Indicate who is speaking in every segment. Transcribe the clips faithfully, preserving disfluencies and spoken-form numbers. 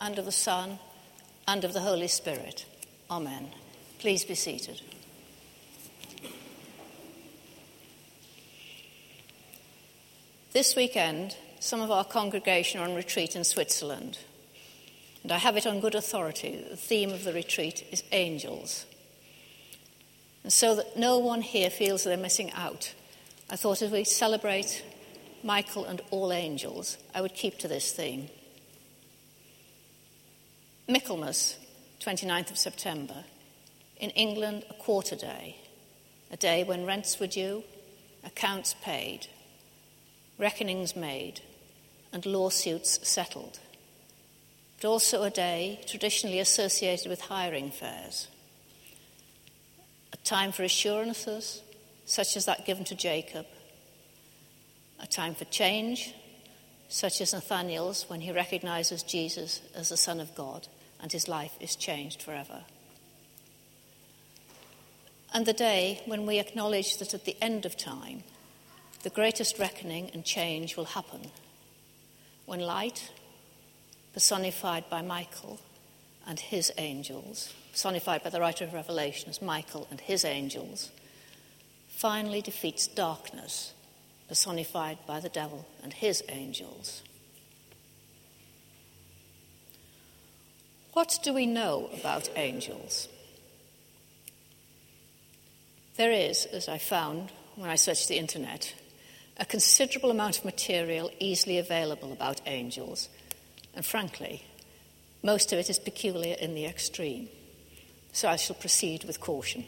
Speaker 1: and of the Son, and of the Holy Spirit. Amen. Please be seated. This weekend, some of our congregation are on retreat in Switzerland, and I have it on good authority that the theme of the retreat is angels. And so that no one here feels they're missing out, I thought as we celebrate Michael and all angels, I would keep to this theme. Michaelmas, twenty-ninth of September, in England a quarter day, a day when rents were due, accounts paid, reckonings made, and lawsuits settled, but also a day traditionally associated with hiring fairs, a time for assurances such as that given to Jacob, a time for change such as Nathanael's when he recognizes Jesus as the Son of God and his life is changed forever. And the day when we acknowledge that at the end of time, the greatest reckoning and change will happen, when light, personified by Michael and his angels, personified by the writer of Revelation as Michael and his angels, finally defeats darkness, personified by the devil and his angels. What do we know about angels? There is, as I found when I searched the internet, a considerable amount of material easily available about angels, and frankly, most of it is peculiar in the extreme, so I shall proceed with caution.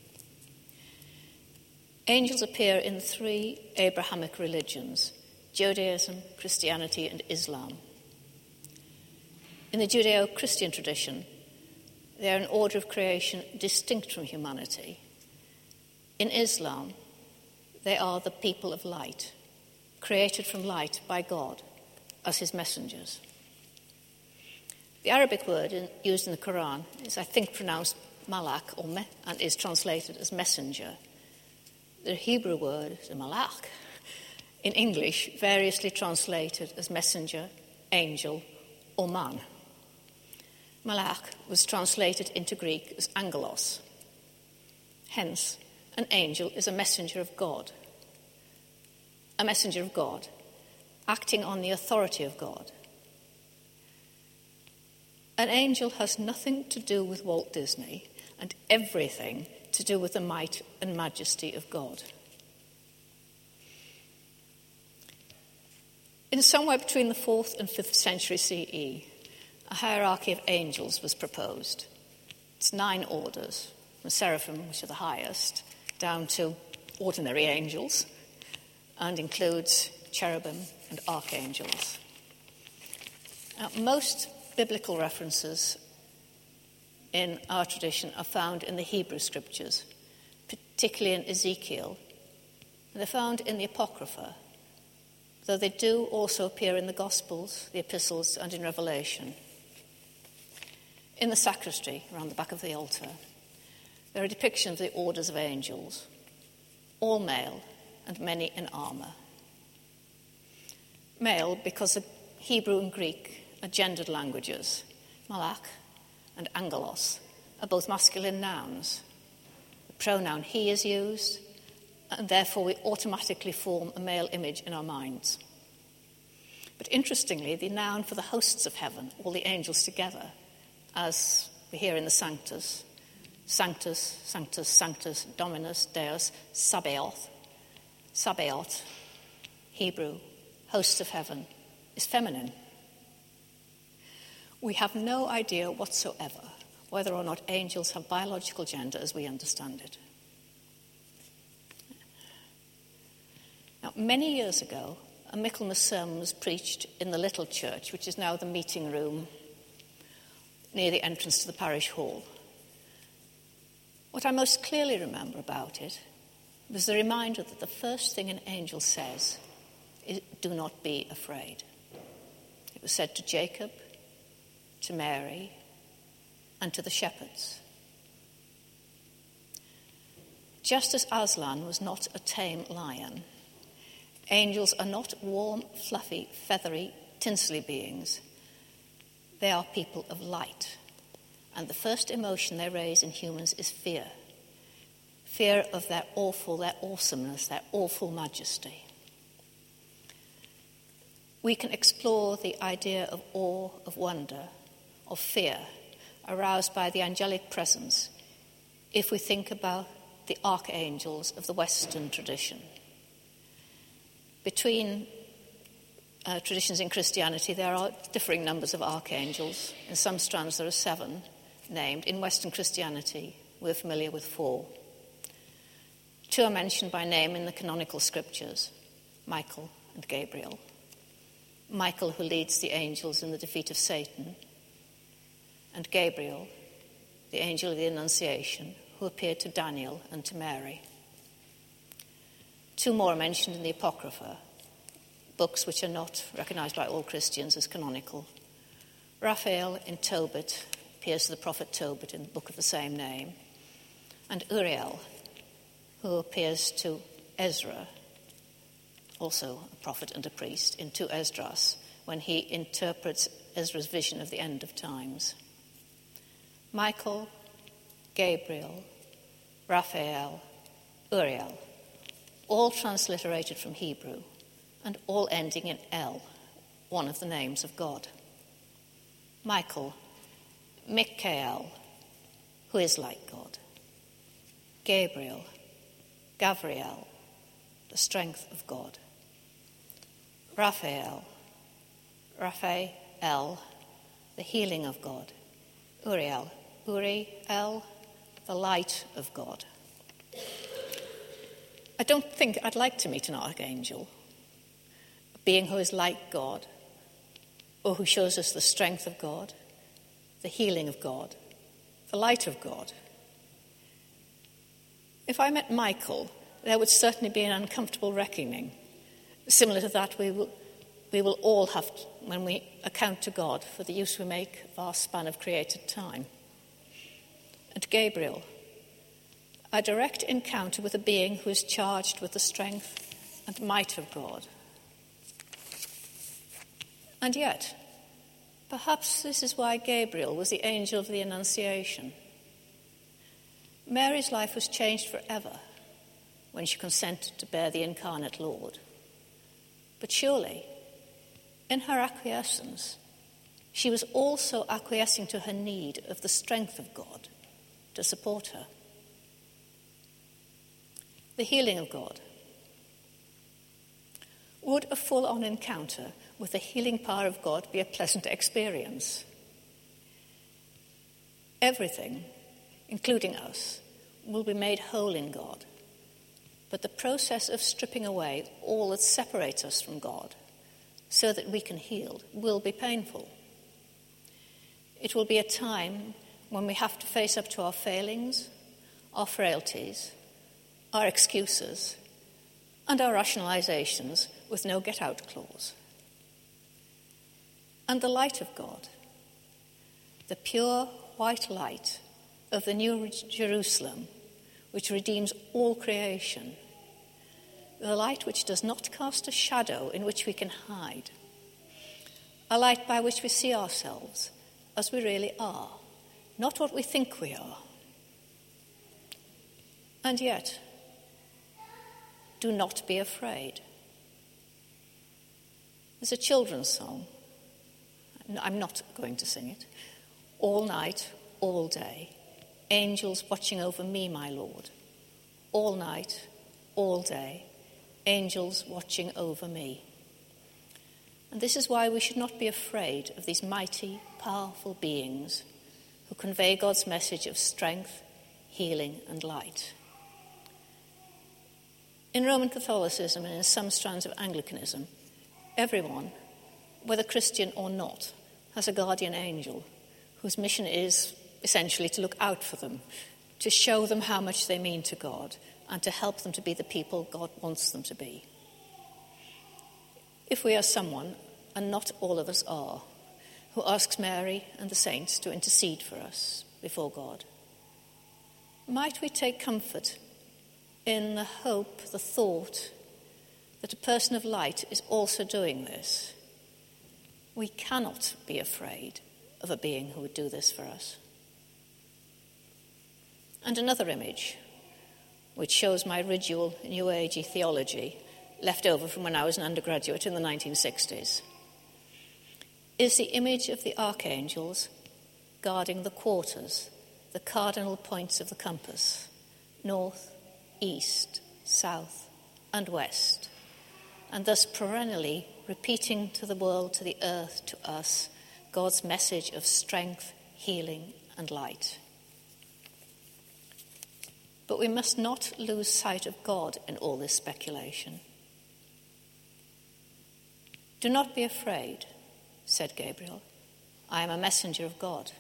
Speaker 1: Angels appear in three Abrahamic religions: Judaism, Christianity, and Islam. In the Judeo-Christian tradition, they are an order of creation distinct from humanity. In Islam, they are the people of light, created from light by God as his messengers. The Arabic word in, used in the Quran is, I think, pronounced malak or me, and is translated as messenger. The Hebrew word is malach, in English variously translated as messenger, angel, or man. Malach was translated into Greek as angelos. Hence, an angel is a messenger of God. A messenger of God, acting on the authority of God. An angel has nothing to do with Walt Disney and everything to do with the might and majesty of God. In somewhere between the fourth and fifth century C E, a hierarchy of angels was proposed. It's nine orders, from seraphim, which are the highest, down to ordinary angels, and includes cherubim and archangels. Now, most biblical references in our tradition are found in the Hebrew scriptures, particularly in Ezekiel, and they're found in the Apocrypha, though they do also appear in the Gospels, the Epistles, and in Revelation. In the sacristy, around the back of the altar, there are depictions of the orders of angels, all male and many in armour. Male because the Hebrew and Greek are gendered languages. Malach and angelos are both masculine nouns. The pronoun he is used, and therefore we automatically form a male image in our minds. But interestingly, the noun for the hosts of heaven, all the angels together, as we hear in the Sanctus, Sanctus, Sanctus, Sanctus, Dominus, Deus, Sabaoth, Sabaoth, Hebrew, hosts of heaven, is feminine. We have no idea whatsoever whether or not angels have biological gender as we understand it. Now, many years ago, a Michaelmas sermon was preached in the Little Church, which is now the meeting room near the entrance to the parish hall. What I most clearly remember about it was the reminder that the first thing an angel says is, "Do not be afraid." It was said to Jacob, to Mary, and to the shepherds. Just as Aslan was not a tame lion, angels are not warm, fluffy, feathery, tinselly beings. They are people of light. And the first emotion they raise in humans is fear. Fear of their awful, their awesomeness, their awful majesty. We can explore the idea of awe, of wonder, of fear, aroused by the angelic presence if we think about the archangels of the Western tradition. Between uh, traditions in Christianity, there are differing numbers of archangels. In some strands there are seven named. In Western Christianity, we're familiar with four. Two are mentioned by name in the canonical scriptures, Michael and Gabriel. Michael, who leads the angels in the defeat of Satan, and Gabriel, the angel of the Annunciation, who appeared to Daniel and to Mary. Two more are mentioned in the Apocrypha, books which are not recognized by all Christians as canonical. Raphael in Tobit appears to the prophet Tobit in the book of the same name, and Uriel, who appears to Ezra, also a prophet and a priest, in two Esdras, when he interprets Ezra's vision of the end of times. Michael, Gabriel, Raphael, Uriel, all transliterated from Hebrew, and all ending in El, one of the names of God. Michael, Mikael, who is like God. Gabriel, Gavriel, the strength of God. Raphael, Raphael, the healing of God. Uriel, Uriel, the light of God. I don't think I'd like to meet an archangel, a being who is like God, or who shows us the strength of God, the healing of God, the light of God. If I met Michael, there would certainly be an uncomfortable reckoning, similar to that we will, we will all have to, when we account to God for the use we make of our span of created time. And Gabriel, a direct encounter with a being who is charged with the strength and might of God. And yet, perhaps this is why Gabriel was the angel of the Annunciation. Mary's life was changed forever when she consented to bear the incarnate Lord. But surely, in her acquiescence, she was also acquiescing to her need of the strength of God to support her. The healing of God. Would a full-on encounter with the healing power of God be a pleasant experience? Everything, including us, will be made whole in God. But the process of stripping away all that separates us from God so that we can heal will be painful. It will be a time when we have to face up to our failings, our frailties, our excuses, and our rationalizations with no get-out clause. And the light of God, the pure white light of the New Jerusalem, which redeems all creation, the light which does not cast a shadow in which we can hide, a light by which we see ourselves as we really are, not what we think we are. And yet, do not be afraid. There's a children's song. I'm not going to sing it. All night, all day, angels watching over me, my Lord. All night, all day, angels watching over me. And this is why we should not be afraid of these mighty, powerful beings who convey God's message of strength, healing, and light. In Roman Catholicism and in some strands of Anglicanism, everyone, whether Christian or not, has a guardian angel whose mission is essentially to look out for them, to show them how much they mean to God, and to help them to be the people God wants them to be. If we are someone, and not all of us are, who asks Mary and the saints to intercede for us before God, might we take comfort in the hope, the thought, that a person of light is also doing this? We cannot be afraid of a being who would do this for us. And another image, which shows my residual New Agey theology left over from when I was an undergraduate in the nineteen sixties, is the image of the archangels guarding the quarters, the cardinal points of the compass, north, east, south, and west, and thus perennially repeating to the world, to the earth, to us, God's message of strength, healing, and light. But we must not lose sight of God in all this speculation. "Do not be afraid," said Gabriel. "I am a messenger of God."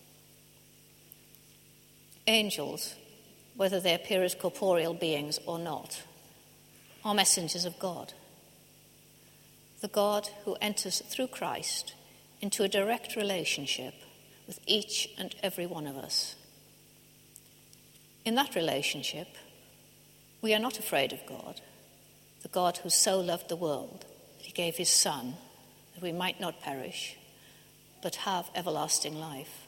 Speaker 1: Angels, whether they appear as corporeal beings or not, are messengers of God. The God who enters through Christ into a direct relationship with each and every one of us. In that relationship, we are not afraid of God, the God who so loved the world that he gave his Son, that we might not perish, but have everlasting life.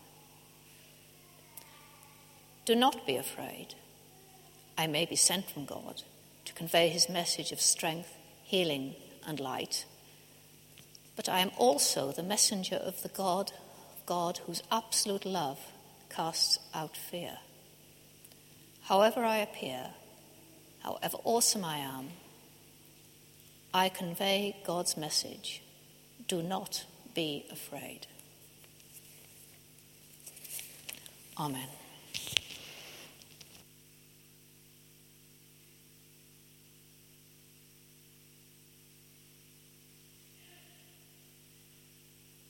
Speaker 1: Do not be afraid. I may be sent from God to convey his message of strength, healing, and light, but I am also the messenger of the God, God whose absolute love casts out fear. However I appear, however awesome I am, I convey God's message. Do not be afraid. Amen.